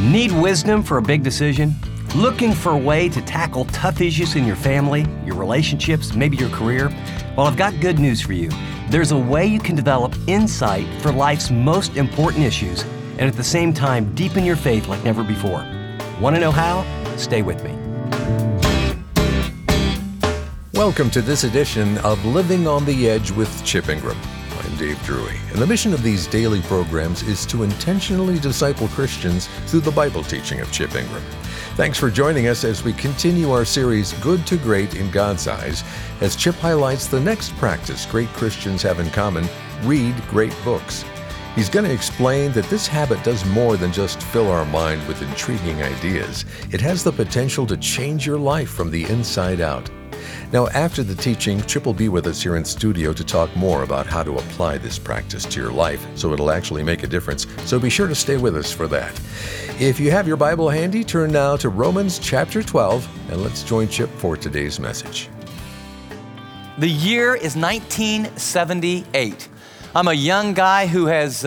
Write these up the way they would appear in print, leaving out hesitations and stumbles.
Need wisdom for a big decision? Looking for a way to tackle tough issues in your family, your relationships, maybe your career? Well, I've got good news for you. There's a way you can develop insight for life's most important issues and at the same time deepen your faith like never before. Want to know how? Stay with me. Welcome to this edition of Living on the Edge with Chip Ingram. I'm Dave Drury, and the mission of these daily programs is to intentionally disciple Christians through the Bible teaching of Chip Ingram. Thanks for joining us as we continue our series, Good to Great in God's Eyes, as Chip highlights the next practice great Christians have in common: read great books. He's going to explain that this habit does more than just fill our mind with intriguing ideas. It has the potential to change your life from the inside out. Now, after the teaching, Chip will be with us here in studio to talk more about how to apply this practice to your life so it'll actually make a difference. So be sure to stay with us for that. If you have your Bible handy, turn now to Romans chapter 12, and let's join Chip for today's message. The year is 1978. I'm a young guy who has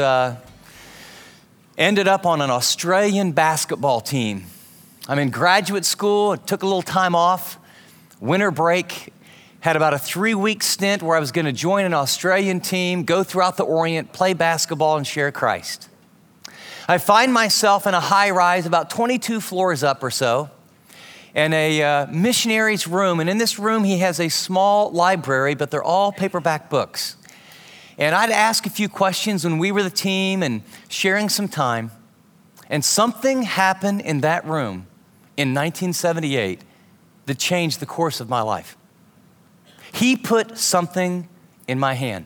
ended up on an Australian basketball team. I'm in graduate school, took a little time off. Winter break, had about a 3-week stint where I was going to join an Australian team, go throughout the Orient, play basketball, and share Christ. I find myself in a high rise about 22 floors up or so, in a missionary's room. And in this room, he has a small library, but they're all paperback books. And I'd ask a few questions when we were the team and sharing some time. And something happened in that room in 1978 that changed the course of my life. He put something in my hand.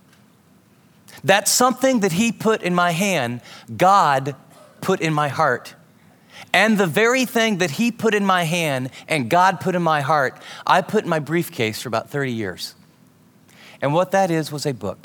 That something that he put in my hand, God put in my heart. And the very thing that he put in my hand and God put in my heart, I put in my briefcase for about 30 years. And what that is was a book.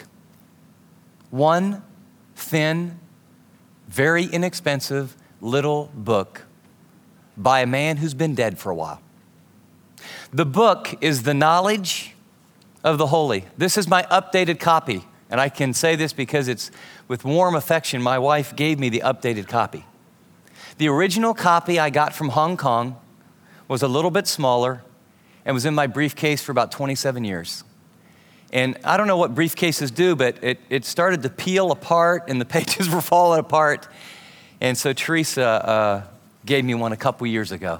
One thin, very inexpensive little book by a man who's been dead for a while. The book is The Knowledge of the Holy. This is my updated copy, and I can say this because it's with warm affection. My wife gave me the updated copy. The original copy I got from Hong Kong was a little bit smaller and was in my briefcase for about 27 years. And I don't know what briefcases do, but it started to peel apart and the pages were falling apart. And so Teresa gave me one a couple years ago.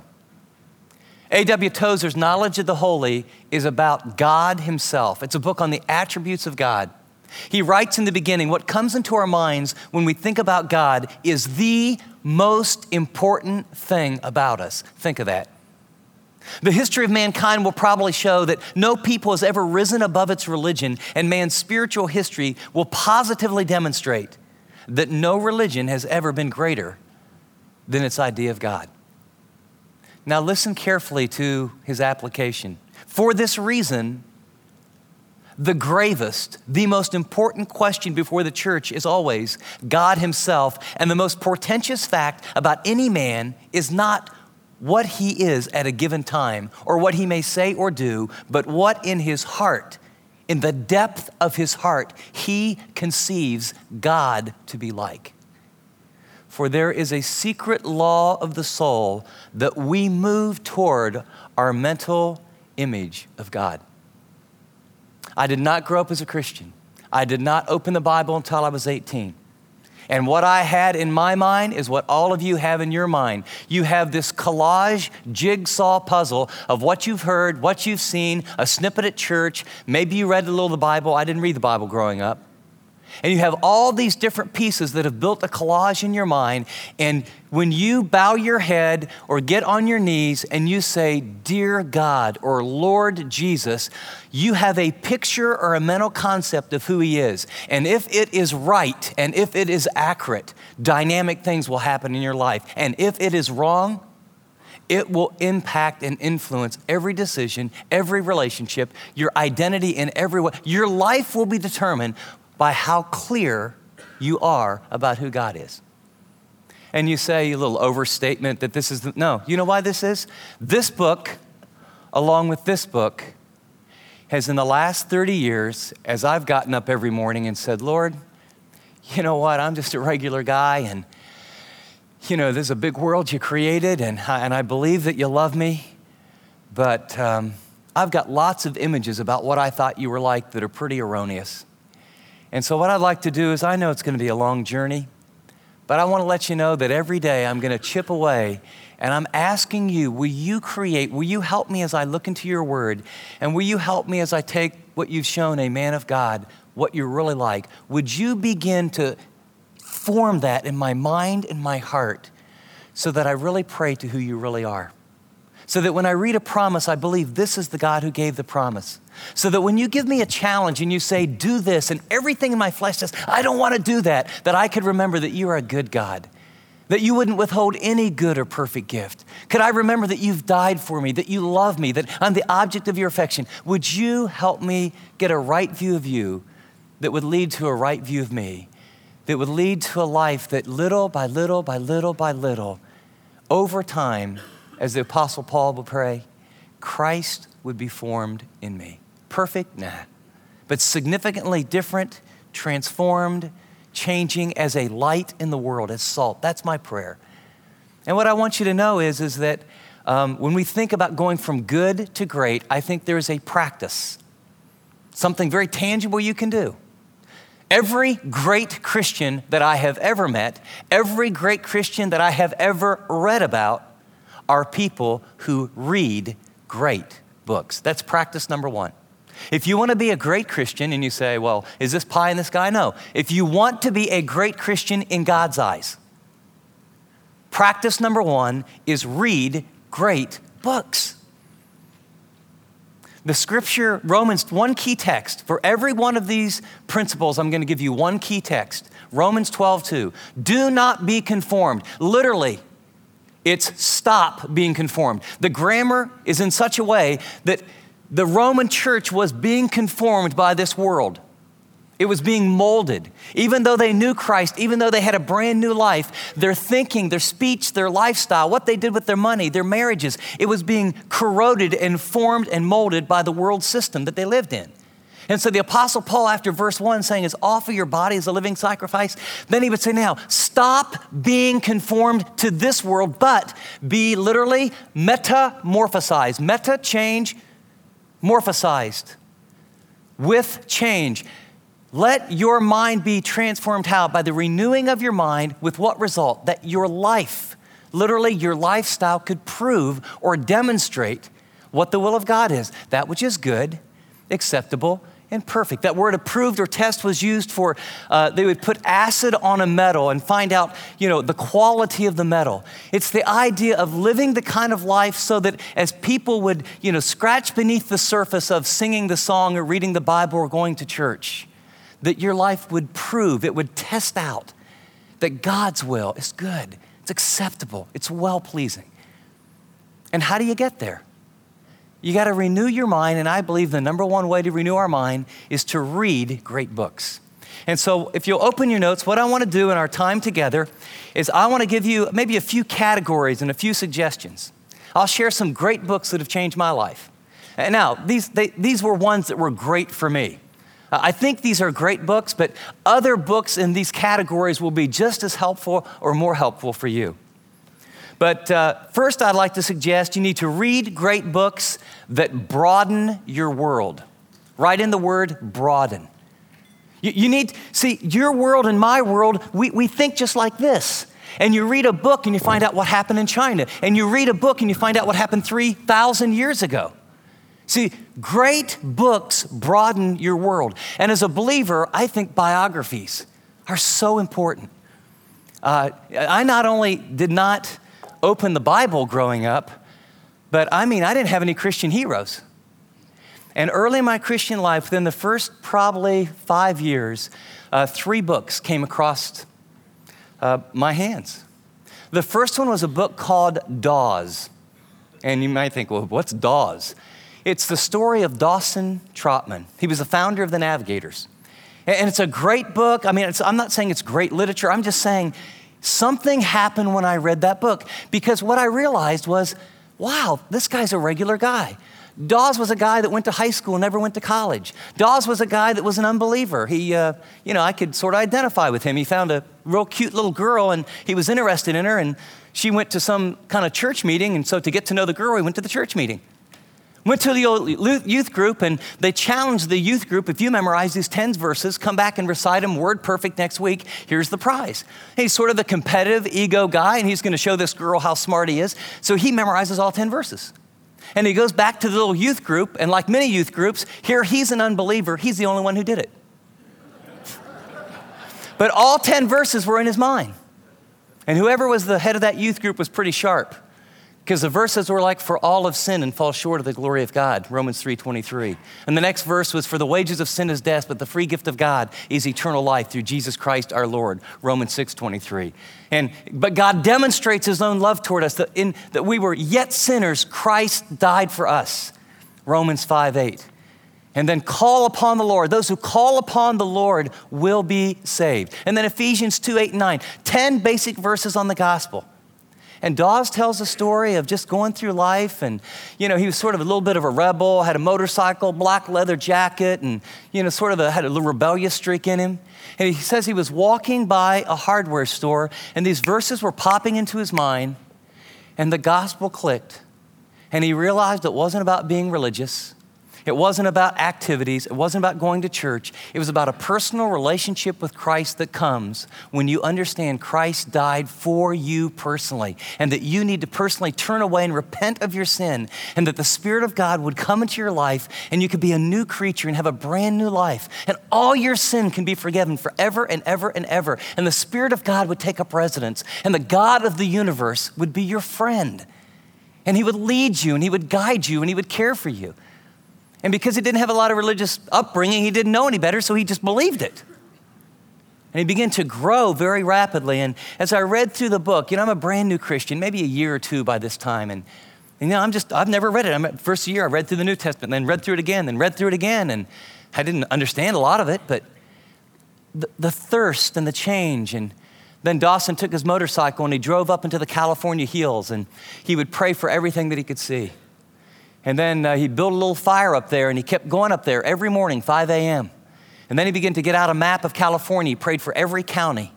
A.W. Tozer's Knowledge of the Holy is about God himself. It's a book on the attributes of God. He writes in the beginning, what comes into our minds when we think about God is the most important thing about us. Think of that. The history of mankind will probably show that no people has ever risen above its religion, and man's spiritual history will positively demonstrate that no religion has ever been greater than its idea of God. Now listen carefully to his application. For this reason, the gravest, the most important question before the church is always God himself, and the most portentous fact about any man is not what he is at a given time or what he may say or do, but what in his heart, in the depth of his heart, he conceives God to be like. For there is a secret law of the soul that we move toward our mental image of God. I did not grow up as a Christian. I did not open the Bible until I was 18. And what I had in my mind is what all of you have in your mind. You have this collage jigsaw puzzle of what you've heard, what you've seen, a snippet at church. Maybe you read a little of the Bible. I didn't read the Bible growing up. And you have all these different pieces that have built a collage in your mind. And when you bow your head or get on your knees and you say, "Dear God," or "Lord Jesus," you have a picture or a mental concept of who he is. And if it is right and if it is accurate, dynamic things will happen in your life. And if it is wrong, it will impact and influence every decision, every relationship, your identity in every way. Your life will be determined by how clear you are about who God is. And you say a little overstatement that this is, no, you know why this is? This book, along with this book, has in the last 30 years, as I've gotten up every morning and said, Lord, you know what, I'm just a regular guy, and you know, there's a big world you created, and I believe that you love me, but I've got lots of images about what I thought you were like that are pretty erroneous. And so what I'd like to do is, I know it's going to be a long journey, but I want to let you know that every day I'm going to chip away, and I'm asking you, will you help me as I look into your word, and will you help me as I take what you've shown, a man of God, what you're really like? Would you begin to form that in my mind and my heart so that I really pray to who you really are? So that when I read a promise, I believe this is the God who gave the promise. So that when you give me a challenge and you say, do this, and everything in my flesh says, I don't want to do that, that I could remember that you are a good God, that you wouldn't withhold any good or perfect gift. Could I remember that you've died for me, that you love me, that I'm the object of your affection? Would you help me get a right view of you that would lead to a right view of me, that would lead to a life that little by little by little by little, over time, as the Apostle Paul would pray, Christ would be formed in me. Perfect? Nah. But significantly different, transformed, changing as a light in the world, as salt. That's my prayer. And what I want you to know is that when we think about going from good to great, I think there is a practice, something very tangible you can do. Every great Christian that I have ever met, every great Christian that I have ever read about, are people who read great books. That's practice number one. If you want to be a great Christian and you say, well, is this pie in the sky? No. If you want to be a great Christian in God's eyes, practice number one is read great books. The scripture, Romans, one key text. For every one of these principles, I'm going to give you one key text. Romans 12:2. Do not be conformed. Literally, it's stop being conformed. The grammar is in such a way that the Roman church was being conformed by this world. It was being molded. Even though they knew Christ, even though they had a brand new life, their thinking, their speech, their lifestyle, what they did with their money, their marriages, it was being corroded and formed and molded by the world system that they lived in. And so the Apostle Paul, after verse 1 saying is offer your body as a living sacrifice, then he would say now, stop being conformed to this world, but be literally metamorphosized. Meta, change, morphosized. With change. Let your mind be transformed how? By the renewing of your mind, with what result? That your life, literally your lifestyle could prove or demonstrate what the will of God is. That which is good, acceptable, and perfect. That word approved or test was used for, they would put acid on a metal and find out, the quality of the metal. It's the idea of living the kind of life so that as people would, scratch beneath the surface of singing the song or reading the Bible or going to church, that your life would prove, it would test out that God's will is good, it's acceptable, it's well-pleasing. And how do you get there? You got to renew your mind, and I believe the number one way to renew our mind is to read great books. And so if you'll open your notes, what I want to do in our time together is I want to give you maybe a few categories and a few suggestions. I'll share some great books that have changed my life. And now, these were ones that were great for me. I think these are great books, but other books in these categories will be just as helpful or more helpful for you. But first, I'd like to suggest you need to read great books that broaden your world. Write in the word broaden. You need, see, your world and my world, we think just like this. And you read a book and you find out what happened in China. And you read a book and you find out what happened 3,000 years ago. See, great books broaden your world. And as a believer, I think biographies are so important. I not only did not open the Bible growing up, but I didn't have any Christian heroes. And early in my Christian life, within the first probably 5 years, 3 books came across my hands. The first one was a book called Dawes. And you might think, well, what's Dawes? It's the story of Dawson Trotman. He was the founder of the Navigators. And it's a great book. I'm not saying it's great literature. I'm just saying something happened when I read that book, because what I realized was, wow, this guy's a regular guy. Dawes was a guy that went to high school, never went to college. Dawes was a guy that was an unbeliever. He, I could sort of identify with him. He found a real cute little girl, and he was interested in her, and she went to some kind of church meeting, and so to get to know the girl, he went to the church meeting. Went to the old youth group, and they challenged the youth group, if you memorize these 10 verses, come back and recite them word perfect next week, here's the prize. He's sort of the competitive ego guy, and he's going to show this girl how smart he is, so he memorizes all 10 verses. And he goes back to the little youth group, and like many youth groups, here he's an unbeliever. He's the only one who did it. But all 10 verses were in his mind. And whoever was the head of that youth group was pretty sharp, because the verses were like, for all have sinned and fall short of the glory of God, Romans 3:23. And the next verse was, for the wages of sin is death, but the free gift of God is eternal life through Jesus Christ our Lord, Romans 6:23. But God demonstrates his own love toward us, that we were yet sinners, Christ died for us, Romans 5:8. And then call upon the Lord. Those who call upon the Lord will be saved. And then Ephesians 2:8 and 9, 10 basic verses on the gospel. And Dawes tells the story of just going through life, and he was sort of a little bit of a rebel, had a motorcycle, black leather jacket, and had a little rebellious streak in him. And he says he was walking by a hardware store, and these verses were popping into his mind, and the gospel clicked. And he realized it wasn't about being religious. It wasn't about activities. It wasn't about going to church. It was about a personal relationship with Christ that comes when you understand Christ died for you personally, and that you need to personally turn away and repent of your sin, and that the Spirit of God would come into your life, and you could be a new creature and have a brand new life, and all your sin can be forgiven forever and ever and ever, and the Spirit of God would take up residence, and the God of the universe would be your friend, and he would lead you, and he would guide you, and he would care for you. And because he didn't have a lot of religious upbringing, he didn't know any better, so he just believed it. And he began to grow very rapidly. And as I read through the book, I'm a brand new Christian, maybe a year or two by this time. And I've never read it. I'm at first year, I read through the New Testament, then read through it again, then read through it again. And I didn't understand a lot of it, but the thirst and the change. And then Dawson took his motorcycle and he drove up into the California hills, and he would pray for everything that he could see. And then he built a little fire up there, and he kept going up there every morning, 5 a.m. And then he began to get out a map of California. He prayed for every county.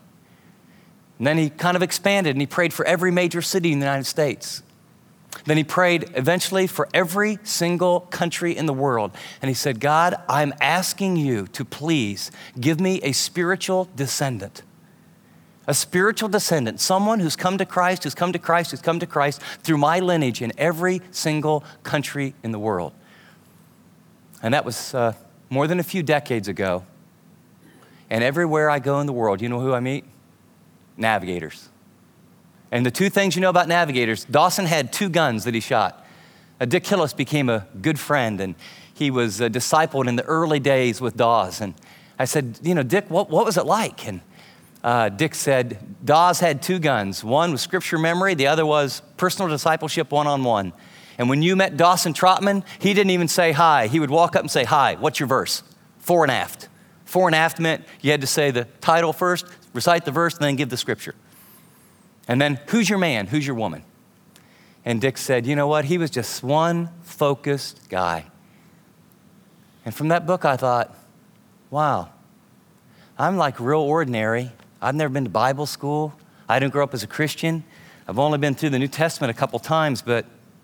And then he kind of expanded, and he prayed for every major city in the United States. Then he prayed eventually for every single country in the world. And he said, God, I'm asking you to please give me a spiritual descendant. A spiritual descendant, someone who's come to Christ, who's come to Christ, who's come to Christ through my lineage in every single country in the world. And that was more than a few decades ago. And everywhere I go in the world, you know who I meet? Navigators. And the two things you know about navigators, Dawson had 2 guns that he shot. Dick Hillis became a good friend, and he was discipled in the early days with Dawes. And I said, Dick, what was it like? And Dick said, Dawes had 2 guns. One was scripture memory. The other was personal discipleship one-on-one. And when you met Dawson Trotman, he didn't even say hi. He would walk up and say, hi, what's your verse? Fore and aft. Fore and aft meant you had to say the title first, recite the verse, and then give the scripture. And then, who's your man? Who's your woman? And Dick said, you know what? He was just one focused guy. And from that book, I thought, wow, I'm like real ordinary. I've never been to Bible school. I didn't grow up as a Christian. I've only been through the New Testament a couple times, but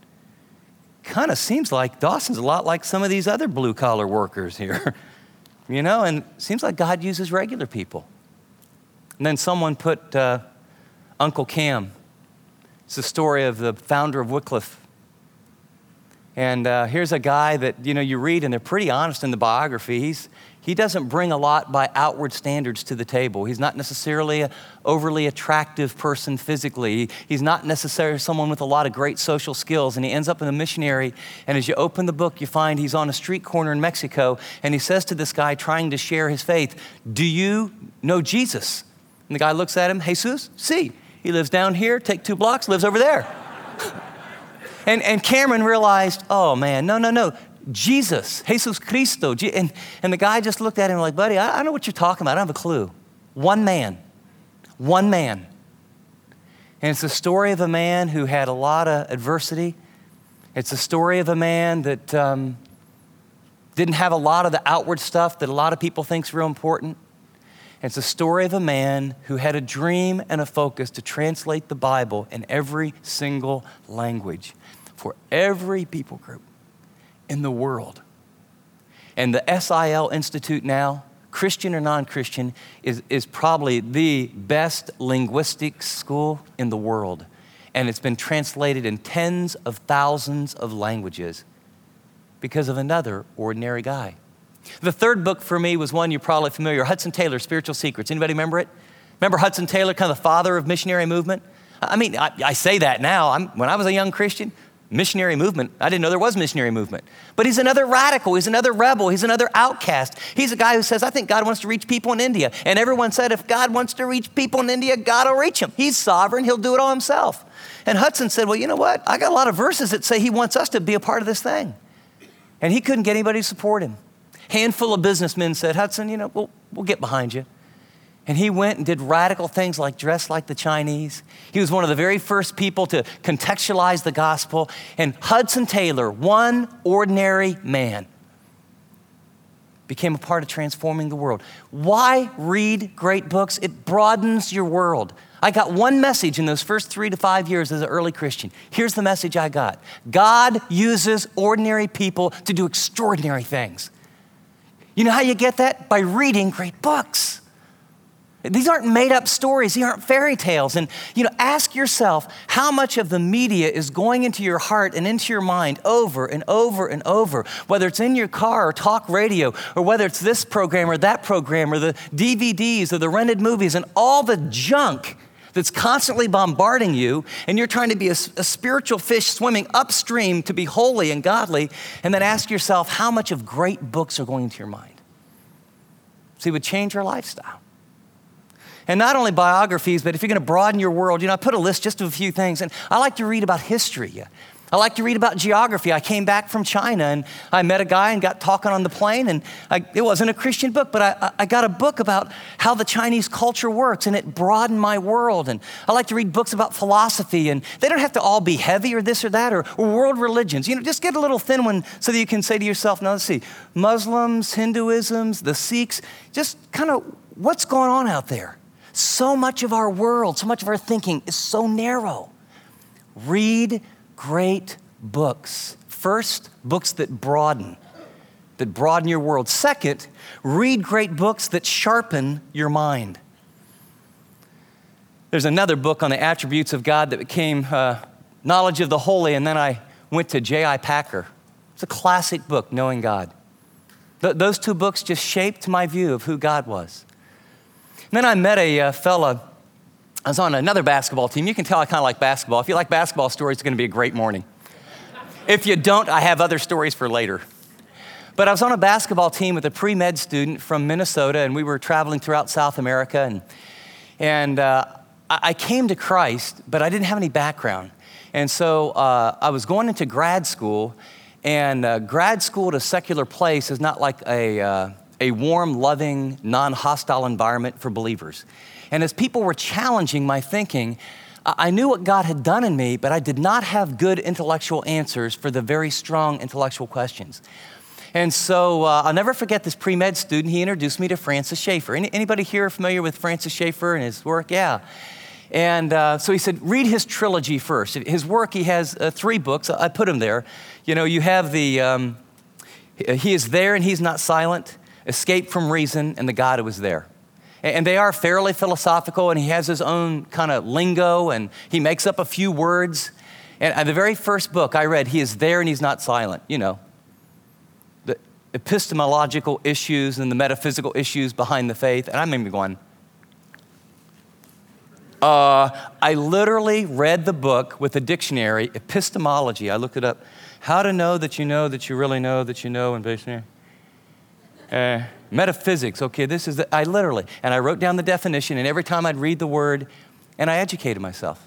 kind of seems like Dawson's a lot like some of these other blue-collar workers here, and it seems like God uses regular people. And then someone put Uncle Cam. It's the story of the founder of Wycliffe. And here's a guy that, you read, and they're pretty honest in the biography. He doesn't bring a lot by outward standards to the table. He's not necessarily an overly attractive person physically. He's not necessarily someone with a lot of great social skills. And he ends up in a missionary. And as you open the book, you find he's on a street corner in Mexico. And he says to this guy trying to share his faith, do you know Jesus? And the guy looks at him, Jesus? Si. He lives down here, take 2 blocks, lives over there. And Cameron realized, oh man, no. Jesus Cristo. And the guy just looked at him like, buddy, I don't know what you're talking about. I don't have a clue. One man. And it's the story of a man who had a lot of adversity. It's a story of a man that didn't have a lot of the outward stuff that a lot of people think is real important. It's a story of a man who had a dream and a focus to translate the Bible in every single language for every people group in the world. And the SIL Institute now, Christian or non-Christian, is probably the best linguistics school in the world. And it's been translated in tens of thousands of languages because of another ordinary guy. The third book for me was one you're probably familiar, Hudson Taylor, Spiritual Secrets. Anybody remember it? Remember Hudson Taylor, kind of the father of missionary movement? I mean, I say that now. When I was a young Christian, missionary movement, I didn't know there was missionary movement. But he's another radical, he's another rebel, he's another outcast. He's a guy who says, I think God wants to reach people in India. And everyone said, if God wants to reach people in India, God will reach them. He's sovereign, he'll do it all himself. And Hudson said, well, you know what? I got a lot of verses that say he wants us to be a part of this thing. And he couldn't get anybody to support him. Handful of businessmen said, Hudson, we'll get behind you. And he went and did radical things like dress like the Chinese. He was one of the very first people to contextualize the gospel. And Hudson Taylor, one ordinary man, became a part of transforming the world. Why read great books? It broadens your world. I got one message in those first 3 to 5 years as an early Christian. Here's the message I got. God uses ordinary people to do extraordinary things. You know how you get that? By reading great books. These aren't made up stories. These aren't fairy tales. And, ask yourself how much of the media is going into your heart and into your mind over and over and over, whether it's in your car or talk radio, or whether it's this program or that program or the DVDs or the rented movies and all the junk that's constantly bombarding you, and you're trying to be a spiritual fish swimming upstream to be holy and godly, and then ask yourself how much of great books are going into your mind. See, it would change your lifestyle. And not only biographies, but if you're going to broaden your world, I put a list just of a few things. And I like to read about history. I like to read about geography. I came back from China and I met a guy and got talking on the plane. And it wasn't a Christian book, but I got a book about how the Chinese culture works, and it broadened my world. And I like to read books about philosophy, and they don't have to all be heavy or this or that, or world religions. Just get a little thin one so that you can say to yourself, now let's see, Muslims, Hinduisms, the Sikhs, just kind of what's going on out there? So much of our world, so much of our thinking is so narrow. Read great books. First, books that broaden your world. Second, read great books that sharpen your mind. There's another book on the attributes of God that became Knowledge of the Holy, and then I went to J.I. Packer. It's a classic book, Knowing God. Those two books just shaped my view of who God was. And then I met a fella. I was on another basketball team. You can tell I kind of like basketball. If you like basketball stories, it's going to be a great morning. If you don't, I have other stories for later. But I was on a basketball team with a pre-med student from Minnesota, and we were traveling throughout South America. And I came to Christ, but I didn't have any background. And so I was going into grad school, and grad school at a secular place is not like a warm, loving, non-hostile environment for believers. And as people were challenging my thinking, I knew what God had done in me, but I did not have good intellectual answers for the very strong intellectual questions. And so I'll never forget this pre-med student. He introduced me to Francis Schaeffer. Anybody here familiar with Francis Schaeffer and his work? Yeah. And so he said, read his trilogy first. His work, he has 3 books. I put them there. You have the He is There and He's Not Silent, Escape from Reason, and The God Who Was There. And they are fairly philosophical, and he has his own kind of lingo, and he makes up a few words. And the very first book I read, He is There and He's Not Silent. The epistemological issues and the metaphysical issues behind the faith. And I remember going, I literally read the book with a dictionary, epistemology. I looked it up. How to know that you really know that you know, and basically. Metaphysics, okay, and I wrote down the definition, and every time I'd read the word, and I educated myself.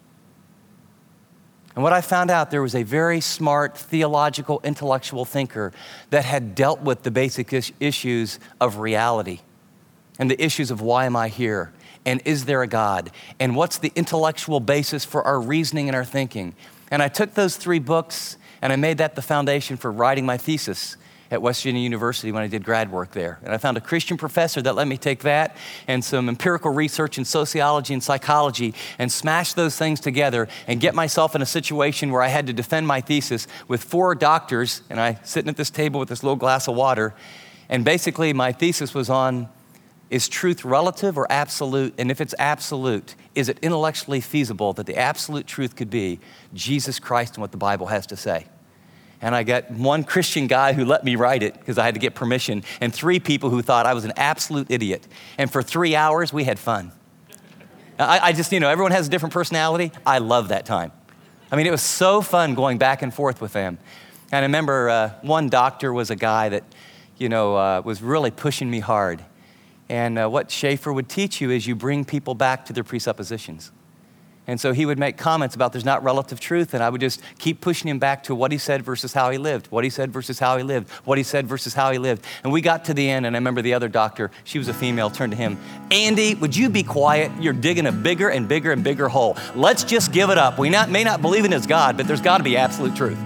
And what I found out, there was a very smart, theological, intellectual thinker that had dealt with the basic issues of reality and the issues of why am I here, and is there a God, and what's the intellectual basis for our reasoning and our thinking. And I took those 3 books, And I made that the foundation for writing my thesis at West Virginia University when I did grad work there. And I found a Christian professor that let me take that and some empirical research in sociology and psychology and smash those things together and get myself in a situation where I had to defend my thesis with 4 doctors, and I sitting at this table with this little glass of water. And basically my thesis was on, is truth relative or absolute? And if it's absolute, is it intellectually feasible that the absolute truth could be Jesus Christ and what the Bible has to say? And I got one Christian guy who let me write it because I had to get permission, and 3 people who thought I was an absolute idiot. And for 3 hours, we had fun. I just, everyone has a different personality. I love that time. I mean, it was so fun going back and forth with them. And I remember one doctor was a guy that, was really pushing me hard. And what Schaeffer would teach you is you bring people back to their presuppositions. And so he would make comments about there's not relative truth, and I would just keep pushing him back to what he said versus how he lived, what he said versus how he lived, what he said versus how he lived. And we got to the end, and I remember the other doctor, she was a female, turned to him, Andy, would you be quiet? You're digging a bigger and bigger and bigger hole. Let's just give it up. We may not believe in his God, but there's got to be absolute truth.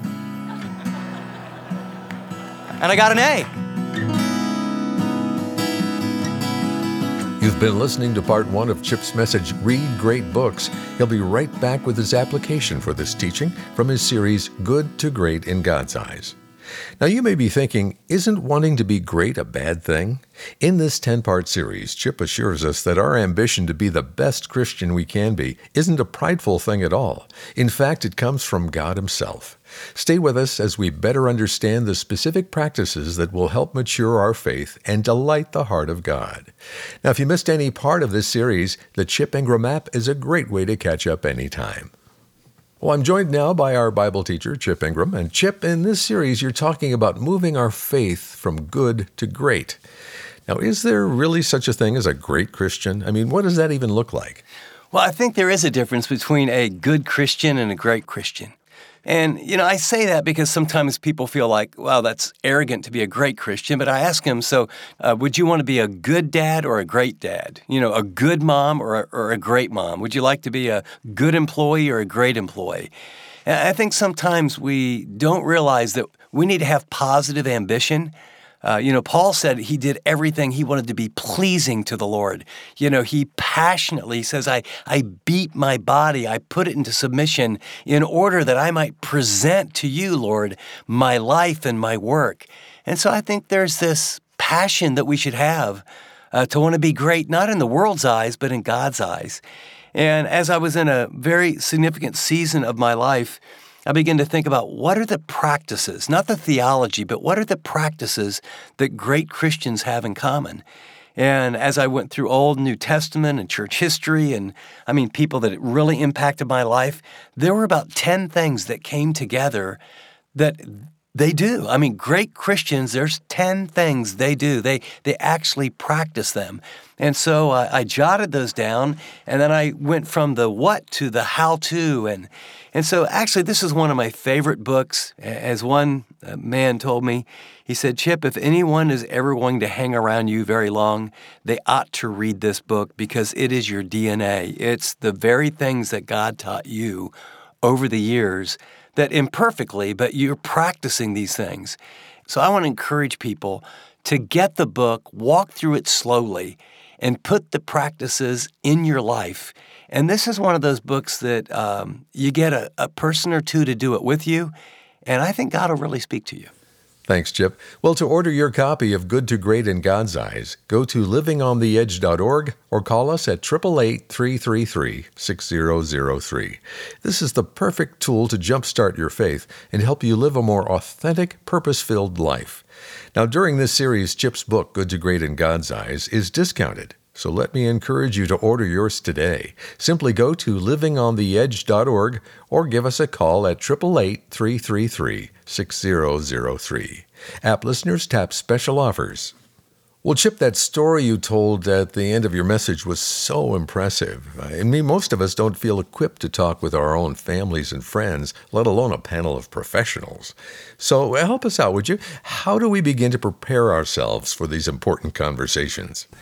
And I got an A. You've been listening to part 1 of Chip's message, Read Great Books. He'll be right back with his application for this teaching from his series, Good to Great in God's Eyes. Now you may be thinking, isn't wanting to be great a bad thing? In this 10-part series, Chip assures us that our ambition to be the best Christian we can be isn't a prideful thing at all. In fact, it comes from God Himself. Stay with us as we better understand the specific practices that will help mature our faith and delight the heart of God. Now, if you missed any part of this series, the Chip Ingram app is a great way to catch up anytime. Well, I'm joined now by our Bible teacher, Chip Ingram. And Chip, in this series, you're talking about moving our faith from good to great. Now, is there really such a thing as a great Christian? I mean, what does that even look like? Well, I think there is a difference between a good Christian and a great Christian. And, I say that because sometimes people feel like, wow, that's arrogant to be a great Christian. But I ask them, would you want to be a good dad or a great dad? A good mom or a great mom? Would you like to be a good employee or a great employee? And I think sometimes we don't realize that we need to have positive ambition. Paul said he did everything he wanted to be pleasing to the Lord. He passionately says, I beat my body, I put it into submission in order that I might present to you, Lord, my life and my work. And so I think there's this passion that we should have to want to be great, not in the world's eyes, but in God's eyes. And as I was in a very significant season of my life, I began to think about what are the practices, not the theology, but what are the practices that great Christians have in common? And as I went through Old and New Testament and church history and, people that really impacted my life, there were about 10 things that came together that they do. Great Christians, there's 10 things they do. They actually practice them. And so I jotted those down, and then I went from the what to the how to. And so actually this is one of my favorite books. As one man told me, he said, Chip, if anyone is ever going to hang around you very long, they ought to read this book because it is your DNA. It's the very things that God taught you over the years that imperfectly, but you're practicing these things. So I want to encourage people to get the book, walk through it slowly, and put the practices in your life. And this is one of those books that you get a person or two to do it with you, and I think God will really speak to you. Thanks, Chip. Well, to order your copy of Good to Great in God's Eyes, go to livingontheedge.org or call us at 888-333-6003. This is the perfect tool to jumpstart your faith and help you live a more authentic, purpose-filled life. Now, during this series, Chip's book, Good to Great in God's Eyes, is discounted. So let me encourage you to order yours today. Simply go to livingontheedge.org or give us a call at 888-333-6003. App listeners tap special offers. Well, Chip, that story you told at the end of your message was so impressive. Most of us don't feel equipped to talk with our own families and friends, let alone a panel of professionals. So help us out, would you? How do we begin to prepare ourselves for these important conversations?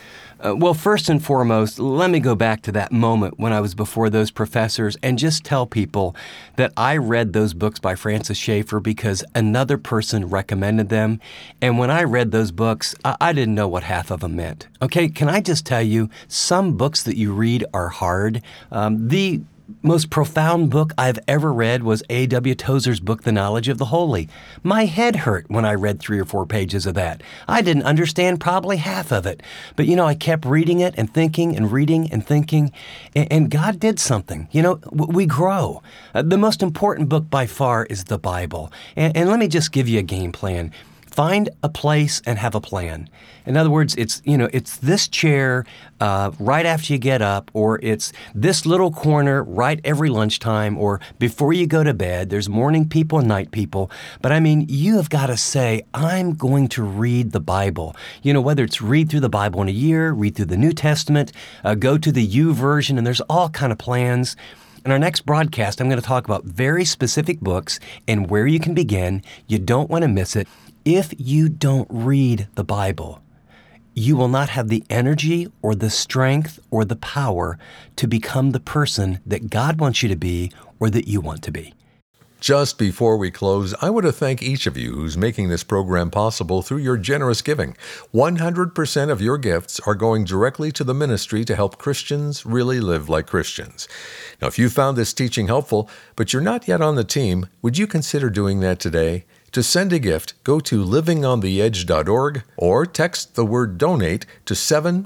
Well, first and foremost, let me go back to that moment when I was before those professors and just tell people that I read those books by Francis Schaeffer because another person recommended them. And when I read those books, I didn't know what half of them meant. Okay, can I just tell you, some books that you read are hard. The most profound book I've ever read was A.W. Tozer's book, The Knowledge of the Holy. My head hurt when I read 3 or 4 pages of that. I didn't understand probably half of it. But, I kept reading it and thinking and reading and thinking, and God did something. We grow. The most important book by far is the Bible. And let me just give you a game plan. Find a place and have a plan. In other words, it's this chair right after you get up, or it's this little corner right every lunchtime, or before you go to bed. There's morning people and night people. But you have got to say, I'm going to read the Bible. Whether it's read through the Bible in a year, read through the New Testament, go to the U version, and there's all kind of plans. In our next broadcast, I'm going to talk about very specific books and where you can begin. You don't want to miss it. If you don't read the Bible, you will not have the energy or the strength or the power to become the person that God wants you to be or that you want to be. Just before we close, I want to thank each of you who's making this program possible through your generous giving. 100% of your gifts are going directly to the ministry to help Christians really live like Christians. Now, if you found this teaching helpful, but you're not yet on the team, would you consider doing that today? To send a gift, go to livingontheedge.org or text the word donate to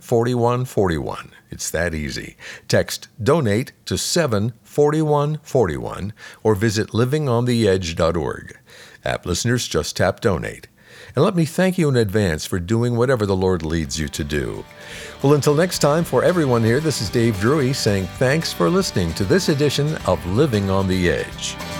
74141. It's that easy. Text donate to 74141 or visit livingontheedge.org. App listeners, just tap donate. And let me thank you in advance for doing whatever the Lord leads you to do. Well, until next time, for everyone here, this is Dave Drury saying thanks for listening to this edition of Living on the Edge.